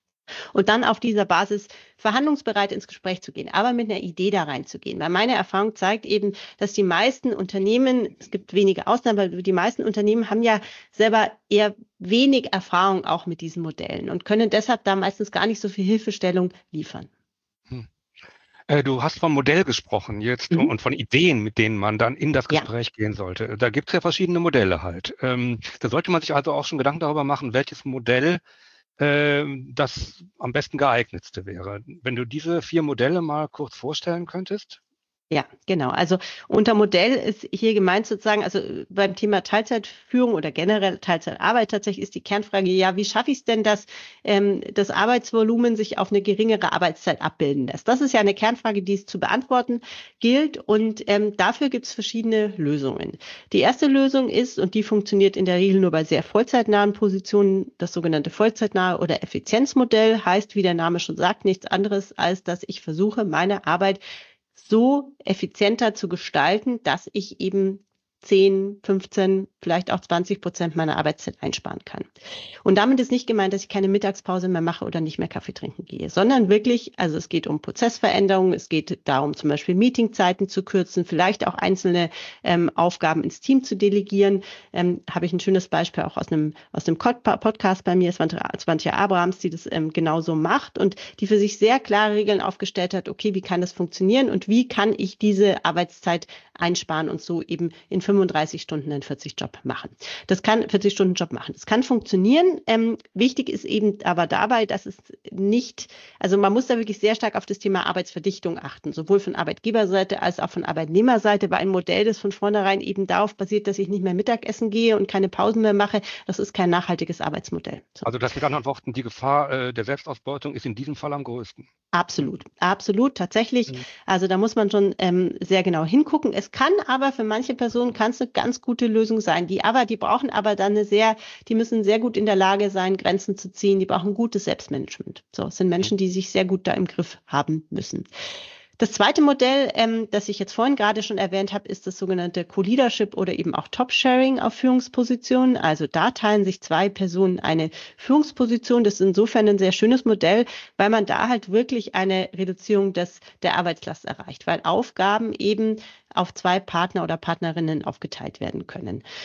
Und dann auf dieser Basis verhandlungsbereit ins Gespräch zu gehen, aber mit einer Idee da reinzugehen. Weil meine Erfahrung zeigt eben, dass die meisten Unternehmen, es gibt wenige Ausnahmen, aber die meisten Unternehmen haben ja selber eher wenig Erfahrung auch mit diesen Modellen und können deshalb da meistens gar nicht so viel Hilfestellung liefern. Hm. Du hast vom Modell gesprochen jetzt mhm. und von Ideen, mit denen man dann in das Gespräch ja. gehen sollte. Da gibt es ja verschiedene Modelle halt. Ähm, da sollte man sich also auch schon Gedanken darüber machen, welches Modell das am besten geeignetste wäre. Wenn du diese vier Modelle mal kurz vorstellen könntest. Ja, genau. Also unter Modell ist hier gemeint sozusagen, also beim Thema Teilzeitführung oder generell Teilzeitarbeit tatsächlich ist die Kernfrage, ja, wie schaffe ich es denn, dass ähm, das Arbeitsvolumen sich auf eine geringere Arbeitszeit abbilden lässt? Das ist ja eine Kernfrage, die es zu beantworten gilt und ähm, dafür gibt es verschiedene Lösungen. Die erste Lösung ist, und die funktioniert in der Regel nur bei sehr vollzeitnahen Positionen, das sogenannte vollzeitnahe oder Effizienzmodell, heißt, wie der Name schon sagt, nichts anderes, als dass ich versuche, meine Arbeit so effizienter zu gestalten, dass ich eben zehn, fünfzehn, vielleicht auch zwanzig Prozent meiner Arbeitszeit einsparen kann. Und damit ist nicht gemeint, dass ich keine Mittagspause mehr mache oder nicht mehr Kaffee trinken gehe, sondern wirklich, also es geht um Prozessveränderungen, es geht darum, zum Beispiel Meetingzeiten zu kürzen, vielleicht auch einzelne ähm, Aufgaben ins Team zu delegieren. Ähm, habe ich ein schönes Beispiel auch aus einem, aus einem Podcast bei mir, Swantje Abrahams, die das ähm, genauso macht und die für sich sehr klare Regeln aufgestellt hat, okay, wie kann das funktionieren und wie kann ich diese Arbeitszeit einsparen und so eben in fünfunddreißig Stunden einen vierzig-Job machen. Das kann vierzig-Stunden-Job machen. Das kann funktionieren. Ähm, wichtig ist eben aber dabei, dass es nicht, also man muss da wirklich sehr stark auf das Thema Arbeitsverdichtung achten, sowohl von Arbeitgeberseite als auch von Arbeitnehmerseite, weil ein Modell, das von vornherein eben darauf basiert, dass ich nicht mehr Mittagessen gehe und keine Pausen mehr mache, das ist kein nachhaltiges Arbeitsmodell. So. Also das mit anderen Worten, die Gefahr äh, der Selbstausbeutung ist in diesem Fall am größten. Absolut, absolut, tatsächlich. Mhm. Also da muss man schon ähm, sehr genau hingucken. Es kann aber für manche Personen kann es eine ganz gute Lösung sein. Die aber, die brauchen aber dann eine sehr, die müssen sehr gut in der Lage sein, Grenzen zu ziehen. Die brauchen gutes Selbstmanagement. So, es sind Menschen, die sich sehr gut da im Griff haben müssen. Das zweite Modell, ähm, das ich jetzt vorhin gerade schon erwähnt habe, ist das sogenannte Co-Leadership oder eben auch Top-Sharing auf Führungspositionen. Also da teilen sich zwei Personen eine Führungsposition. Das ist insofern ein sehr schönes Modell, weil man da halt wirklich eine Reduzierung des, der Arbeitslast erreicht, weil Aufgaben eben auf zwei Partner oder Partnerinnen aufgeteilt werden können.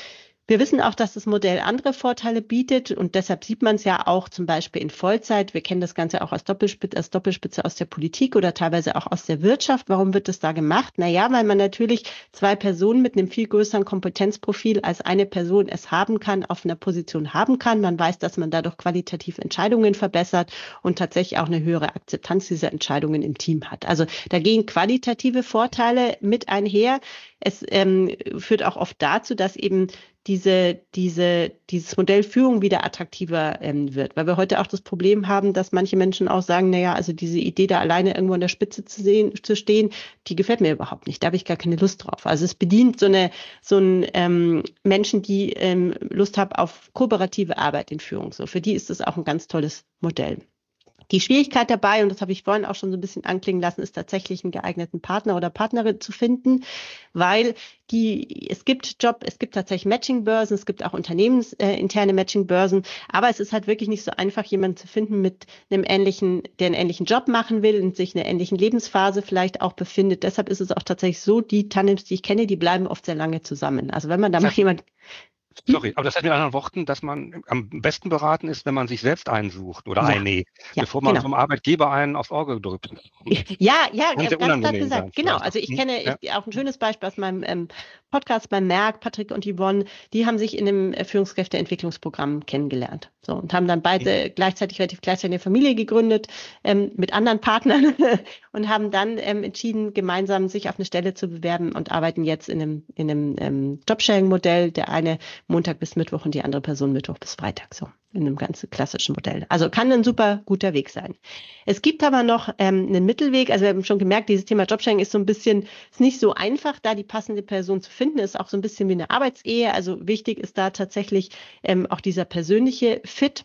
Wir wissen auch, dass das Modell andere Vorteile bietet und deshalb sieht man es ja auch zum Beispiel in Vollzeit. Wir kennen das Ganze auch als Doppelspitze, als Doppelspitze aus der Politik oder teilweise auch aus der Wirtschaft. Warum wird das da gemacht? Naja, weil man natürlich zwei Personen mit einem viel größeren Kompetenzprofil als eine Person es haben kann, auf einer Position haben kann. Man weiß, dass man dadurch qualitativ Entscheidungen verbessert und tatsächlich auch eine höhere Akzeptanz dieser Entscheidungen im Team hat. Also da gehen qualitative Vorteile mit einher. Es ähm, führt auch oft dazu, dass eben diese, diese, dieses Modell Führung wieder attraktiver ähm, wird, weil wir heute auch das Problem haben, dass manche Menschen auch sagen, naja, also diese Idee, da alleine irgendwo an der Spitze zu sehen, zu stehen, die gefällt mir überhaupt nicht, da habe ich gar keine Lust drauf. Also es bedient so eine, so ein ähm, Menschen, die ähm, Lust haben auf kooperative Arbeit in Führung. So, für die ist das auch ein ganz tolles Modell. Die Schwierigkeit dabei, und das habe ich vorhin auch schon so ein bisschen anklingen lassen, ist tatsächlich einen geeigneten Partner oder Partnerin zu finden, weil die, es gibt Job, es gibt tatsächlich Matchingbörsen, es gibt auch unternehmensinterne Matchingbörsen, aber es ist halt wirklich nicht so einfach, jemanden zu finden mit einem ähnlichen, der einen ähnlichen Job machen will und sich in einer ähnlichen Lebensphase vielleicht auch befindet. Deshalb ist es auch tatsächlich so, die Tandems, die ich kenne, die bleiben oft sehr lange zusammen. Also wenn man da mal jemand Sorry, aber das heißt mit anderen Worten, dass man am besten beraten ist, wenn man sich selbst einsucht oder ja, eine, ja, bevor man genau. vom Arbeitgeber einen aufs Auge drückt. Ja, ja, Kann sehr ganz klar unangenehm gesagt. sein, Genau, vielleicht also auch. ich Hm? kenne Ja. ich, auch ein schönes Beispiel aus meinem ähm, Podcast beim Merck, Patrick und Yvonne, die haben sich in einem äh, Führungskräfteentwicklungsprogramm kennengelernt. So, und haben dann beide Hm. gleichzeitig, relativ gleichzeitig eine Familie gegründet, ähm, mit anderen Partnern und haben dann ähm, entschieden, gemeinsam sich auf eine Stelle zu bewerben und arbeiten jetzt in einem, in einem ähm, Jobsharing-Modell, der eine Montag bis Mittwoch und die andere Person Mittwoch bis Freitag, so in einem ganz klassischen Modell. Also kann ein super guter Weg sein. Es gibt aber noch ähm, einen Mittelweg. Also wir haben schon gemerkt, dieses Thema Jobsharing ist so ein bisschen, ist nicht so einfach, da die passende Person zu finden. Ist auch so ein bisschen wie eine Arbeitsehe. Also wichtig ist da tatsächlich ähm, auch dieser persönliche Fit.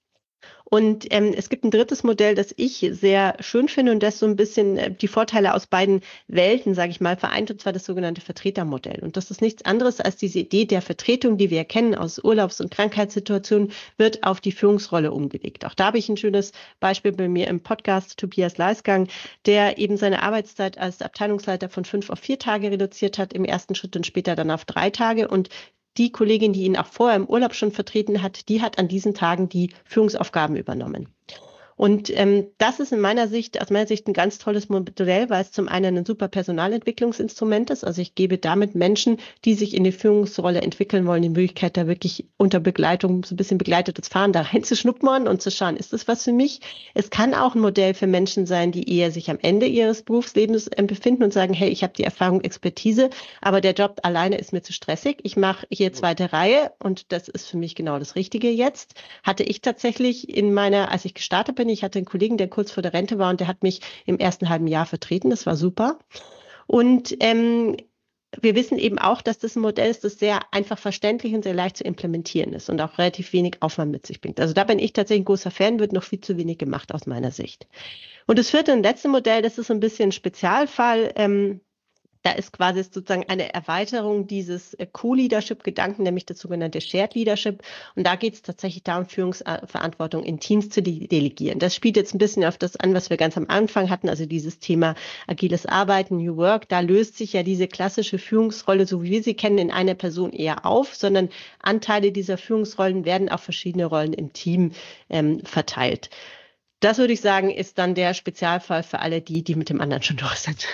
Und ähm, es gibt ein drittes Modell, das ich sehr schön finde und das so ein bisschen äh, die Vorteile aus beiden Welten, sage ich mal, vereint, und zwar das sogenannte Vertretermodell. Und das ist nichts anderes als diese Idee der Vertretung, die wir kennen aus Urlaubs- und Krankheitssituationen, wird auf die Führungsrolle umgelegt. Auch da habe ich ein schönes Beispiel bei mir im Podcast, Tobias Leisgang, der eben seine Arbeitszeit als Abteilungsleiter von fünf auf vier Tage reduziert hat, im ersten Schritt und später dann auf drei Tage. Und die Kollegin, die ihn auch vorher im Urlaub schon vertreten hat, die hat an diesen Tagen die Führungsaufgaben übernommen. Und ähm, das ist in meiner Sicht, aus meiner Sicht ein ganz tolles Modell, weil es zum einen ein super Personalentwicklungsinstrument ist. Also ich gebe damit Menschen, die sich in die Führungsrolle entwickeln wollen, die Möglichkeit, da wirklich unter Begleitung, so ein bisschen begleitetes Fahren da reinzuschnuppern und zu schauen, ist das was für mich? Es kann auch ein Modell für Menschen sein, die eher sich am Ende ihres Berufslebens äh, befinden und sagen, hey, ich habe die Erfahrung, Expertise, aber der Job alleine ist mir zu stressig. Ich mache hier zweite Reihe und das ist für mich genau das Richtige jetzt. Hatte ich tatsächlich in meiner, als ich gestartet bin, ich hatte einen Kollegen, der kurz vor der Rente war und der hat mich im ersten halben Jahr vertreten. Das war super. Und ähm, wir wissen eben auch, dass das ein Modell ist, das sehr einfach verständlich und sehr leicht zu implementieren ist und auch relativ wenig Aufwand mit sich bringt. Also da bin ich tatsächlich ein großer Fan, wird noch viel zu wenig gemacht aus meiner Sicht. Und das vierte und letzte Modell, das ist so ein bisschen ein Spezialfall. Ähm, Da ist quasi sozusagen eine Erweiterung dieses äh, Co-Leadership-Gedanken, nämlich das sogenannte Shared Leadership. Und da geht es tatsächlich darum, Führungsverantwortung in Teams zu de- delegieren. Das spielt jetzt ein bisschen auf das an, was wir ganz am Anfang hatten, also dieses Thema agiles Arbeiten, New Work. Da löst sich ja diese klassische Führungsrolle, so wie wir sie kennen, in einer Person eher auf, sondern Anteile dieser Führungsrollen werden auf verschiedene Rollen im Team ähm, verteilt. Das würde ich sagen, ist dann der Spezialfall für alle die, die mit dem anderen schon durch sind.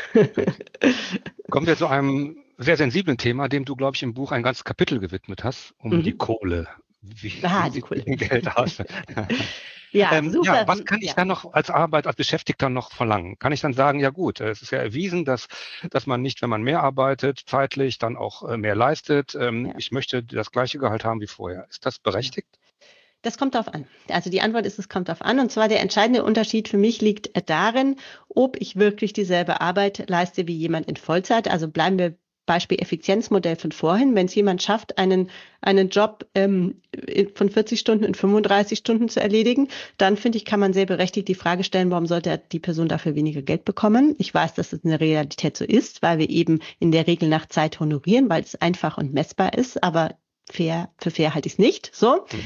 Kommen wir zu einem sehr sensiblen Thema, dem du, glaube ich, im Buch ein ganzes Kapitel gewidmet hast, um Mhm. die Kohle. Wie, Ah, wie die sieht Kohle. mit dem Geld aus? Ja, ähm, super. ja, was kann ich Ja. dann noch als Arbeit, als Beschäftigter noch verlangen? Kann ich dann sagen, ja gut, es ist ja erwiesen, dass, dass man nicht, wenn man mehr arbeitet, zeitlich dann auch äh, mehr leistet. Ähm, Ja. Ich möchte das gleiche Gehalt haben wie vorher. Ist das berechtigt? Das kommt darauf an. Also die Antwort ist, es kommt darauf an. Und zwar der entscheidende Unterschied für mich liegt darin, ob ich wirklich dieselbe Arbeit leiste wie jemand in Vollzeit. Also bleiben wir Beispiel Effizienzmodell von vorhin. Wenn es jemand schafft, einen, einen Job ähm, von vierzig Stunden in fünfunddreißig Stunden zu erledigen, dann finde ich, kann man sehr berechtigt die Frage stellen, warum sollte die Person dafür weniger Geld bekommen? Ich weiß, dass es in der Realität so ist, weil wir eben in der Regel nach Zeit honorieren, weil es einfach und messbar ist, aber fair, für fair halte ich es nicht. So. Mhm.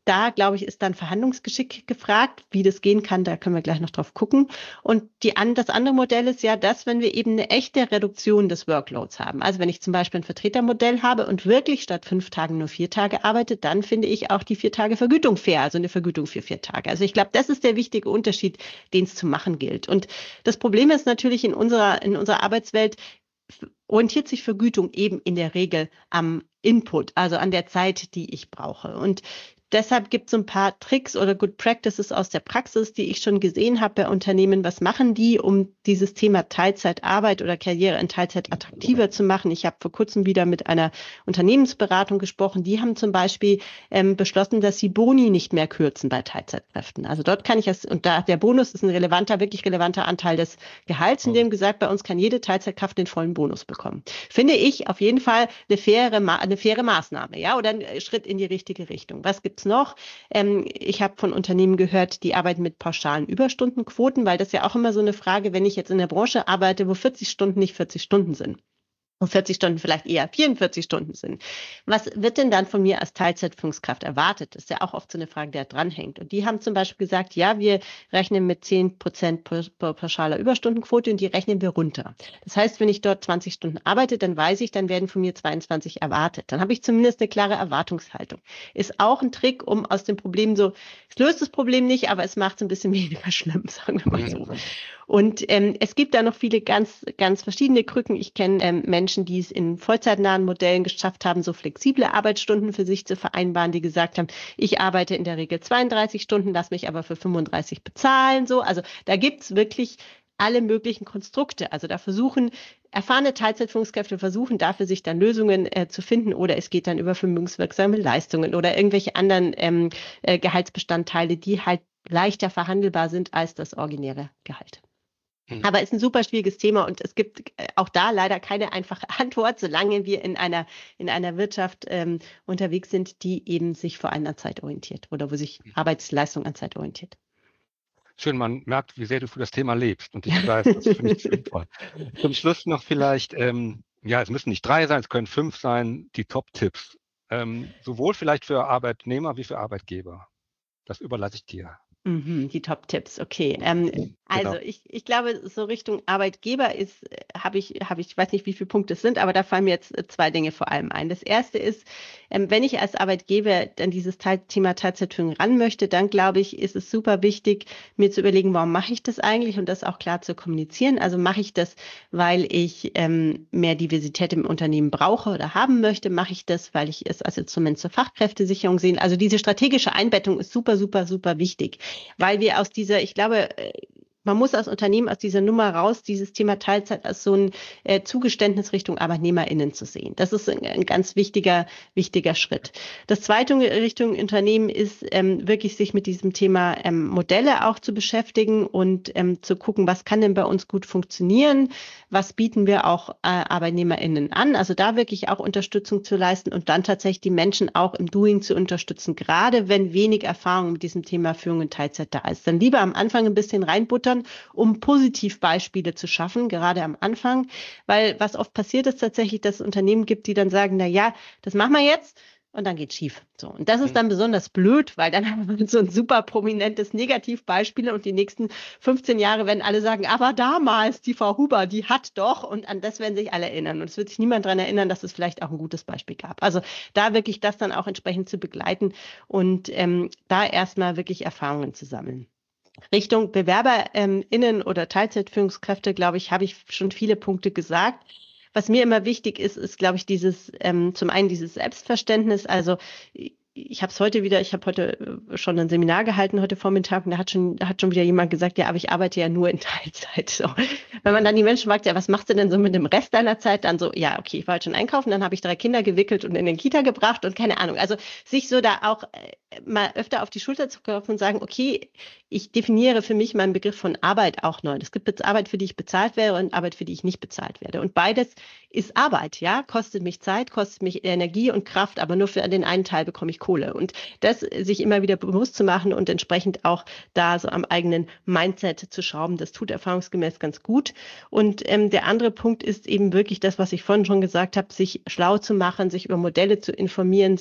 da, glaube ich, ist dann Verhandlungsgeschick gefragt. Wie das gehen kann, da können wir gleich noch drauf gucken. Und die, an, das andere Modell ist ja das, wenn wir eben eine echte Reduktion des Workloads haben. Also wenn ich zum Beispiel ein Vertretermodell habe und wirklich statt fünf Tagen nur vier Tage arbeite, dann finde ich auch die vier Tage Vergütung fair, also eine Vergütung für vier Tage. Also ich glaube, das ist der wichtige Unterschied, den es zu machen gilt. Und das Problem ist natürlich in unserer, in unserer Arbeitswelt, orientiert sich Vergütung eben in der Regel am Input, also an der Zeit, die ich brauche. Und deshalb gibt es so ein paar Tricks oder Good Practices aus der Praxis, die ich schon gesehen habe bei Unternehmen. Was machen die, um dieses Thema Teilzeitarbeit oder Karriere in Teilzeit attraktiver zu machen? Ich habe vor kurzem wieder mit einer Unternehmensberatung gesprochen. Die haben zum Beispiel ähm, beschlossen, dass sie Boni nicht mehr kürzen bei Teilzeitkräften. Also dort kann ich es, und da der Bonus ist ein relevanter, wirklich relevanter Anteil des Gehalts, in dem gesagt, bei uns kann jede Teilzeitkraft den vollen Bonus bekommen. Finde ich auf jeden Fall eine faire, eine faire Maßnahme, ja, oder ein Schritt in die richtige Richtung. Was gibt noch? Ähm, ich habe von Unternehmen gehört, die arbeiten mit pauschalen Überstundenquoten, weil das ja auch immer so eine Frage, wenn ich jetzt in der Branche arbeite, wo vierzig Stunden nicht vierzig Stunden sind. Und vierzig Stunden vielleicht eher vierundvierzig Stunden sind. Was wird denn dann von mir als Teilzeitführungskraft erwartet? Das ist ja auch oft so eine Frage, die da dranhängt. Und die haben zum Beispiel gesagt, ja, wir rechnen mit zehn Prozent pauschaler Überstundenquote und die rechnen wir runter. Das heißt, wenn ich dort zwanzig Stunden arbeite, dann weiß ich, dann werden von mir zweiundzwanzig erwartet. Dann habe ich zumindest eine klare Erwartungshaltung. Ist auch ein Trick, um aus dem Problem so, es löst das Problem nicht, aber es macht es ein bisschen weniger schlimm, sagen wir mal so. Und ähm, es gibt da noch viele ganz, ganz verschiedene Krücken. Ich kenne ähm, Menschen, die es in vollzeitnahen Modellen geschafft haben, so flexible Arbeitsstunden für sich zu vereinbaren, die gesagt haben, ich arbeite in der Regel zweiunddreißig Stunden, lass mich aber für fünfunddreißig bezahlen. So, also da gibt's wirklich alle möglichen Konstrukte. Also da versuchen erfahrene Teilzeitführungskräfte versuchen dafür sich dann Lösungen äh, zu finden, oder es geht dann über vermögenswirksame Leistungen oder irgendwelche anderen ähm, äh, Gehaltsbestandteile, die halt leichter verhandelbar sind als das originäre Gehalt. Aber es ist ein super schwieriges Thema und es gibt auch da leider keine einfache Antwort, solange wir in einer, in einer Wirtschaft ähm, unterwegs sind, die eben sich vor allem an Zeit orientiert oder wo sich Arbeitsleistung an Zeit orientiert. Schön, man merkt, wie sehr du für das Thema lebst und dich begeisterst. Das finde ich sinnvoll. Zum Schluss noch vielleicht, ähm, ja, es müssen nicht drei sein, es können fünf sein, die Top-Tipps. Ähm, sowohl vielleicht für Arbeitnehmer wie für Arbeitgeber. Das überlasse ich dir. Mhm, die Top-Tipps, okay. Ähm, also Genau. ich, ich glaube, so Richtung Arbeitgeber ist, habe ich, habe ich, ich weiß nicht, wie viele Punkte es sind, aber da fallen mir jetzt zwei Dinge vor allem ein. Das erste ist, ähm, wenn ich als Arbeitgeber dann dieses Teil, Thema Teilzeitführung ran möchte, dann glaube ich, ist es super wichtig, mir zu überlegen, warum mache ich das eigentlich und das auch klar zu kommunizieren. Also mache ich das, weil ich ähm, mehr Diversität im Unternehmen brauche oder haben möchte? Mache ich das, weil ich es als Instrument zur Fachkräftesicherung sehe? Also diese strategische Einbettung ist super, super, super wichtig. Weil wir aus dieser, ich glaube, man muss als Unternehmen aus dieser Nummer raus, dieses Thema Teilzeit als so ein äh, Zugeständnis Richtung ArbeitnehmerInnen zu sehen. Das ist ein, ein ganz wichtiger, wichtiger Schritt. Das zweite Richtung Unternehmen ist ähm, wirklich sich mit diesem Thema ähm, Modelle auch zu beschäftigen und ähm, zu gucken, was kann denn bei uns gut funktionieren, was bieten wir auch äh, ArbeitnehmerInnen an, also da wirklich auch Unterstützung zu leisten und dann tatsächlich die Menschen auch im Doing zu unterstützen, gerade wenn wenig Erfahrung mit diesem Thema Führung in Teilzeit da ist. Dann lieber am Anfang ein bisschen reinbuttern, um Positivbeispiele zu schaffen, gerade am Anfang, weil was oft passiert ist tatsächlich, dass es Unternehmen gibt, die dann sagen, na ja, das machen wir jetzt und dann geht's schief. So. Und das ist dann besonders blöd, weil dann haben wir so ein super prominentes Negativbeispiel und die nächsten fünfzehn Jahre werden alle sagen, aber damals die Frau Huber, die hat doch, und an das werden sich alle erinnern und es wird sich niemand daran erinnern, dass es vielleicht auch ein gutes Beispiel gab. Also da wirklich das dann auch entsprechend zu begleiten und ähm, da erstmal wirklich Erfahrungen zu sammeln. Richtung BewerberInnen oder Teilzeitführungskräfte, glaube ich, habe ich schon viele Punkte gesagt. Was mir immer wichtig ist, ist, glaube ich, dieses, ähm, zum einen dieses Selbstverständnis. Also ich habe es heute wieder, ich habe heute schon ein Seminar gehalten, heute Vormittag, und da hat schon, da hat schon wieder jemand gesagt, ja, aber ich arbeite ja nur in Teilzeit. So. Wenn man dann die Menschen fragt, ja, was machst du denn so mit dem Rest deiner Zeit? Dann so, ja, okay, ich war halt schon einkaufen, dann habe ich drei Kinder gewickelt und in den Kita gebracht und keine Ahnung. Also sich so da auch äh, mal öfter auf die Schulter zu klopfen und sagen, okay, ich definiere für mich meinen Begriff von Arbeit auch neu. Es gibt Arbeit, für die ich bezahlt werde und Arbeit, für die ich nicht bezahlt werde. Und beides ist Arbeit, ja, kostet mich Zeit, kostet mich Energie und Kraft, aber nur für den einen Teil bekomme ich Kohle. Und das sich immer wieder bewusst zu machen und entsprechend auch da so am eigenen Mindset zu schrauben, das tut erfahrungsgemäß ganz gut. Und ähm, der andere Punkt ist eben wirklich das, was ich vorhin schon gesagt habe, sich schlau zu machen, sich über Modelle zu informieren, sich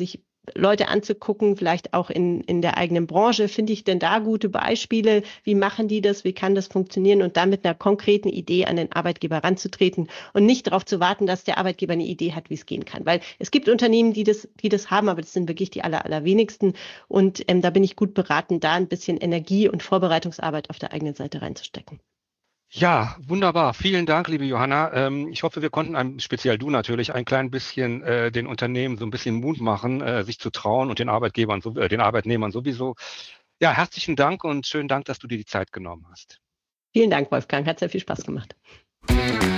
Leute anzugucken, vielleicht auch in, in der eigenen Branche. Finde ich denn da gute Beispiele? Wie machen die das? Wie kann das funktionieren? Und da mit einer konkreten Idee an den Arbeitgeber ranzutreten und nicht darauf zu warten, dass der Arbeitgeber eine Idee hat, wie es gehen kann. Weil es gibt Unternehmen, die das, die das haben, aber das sind wirklich die aller, allerwenigsten. Und ähm, da bin ich gut beraten, da ein bisschen Energie und Vorbereitungsarbeit auf der eigenen Seite reinzustecken. Ja, wunderbar. Vielen Dank, liebe Johanna. Ähm, ich hoffe, wir konnten einem, speziell du natürlich, ein klein bisschen äh, den Unternehmen so ein bisschen Mut machen, äh, sich zu trauen und den Arbeitgebern, so, äh, den Arbeitnehmern sowieso. Ja, herzlichen Dank und schönen Dank, dass du dir die Zeit genommen hast. Vielen Dank, Wolfgang. Hat sehr viel Spaß gemacht.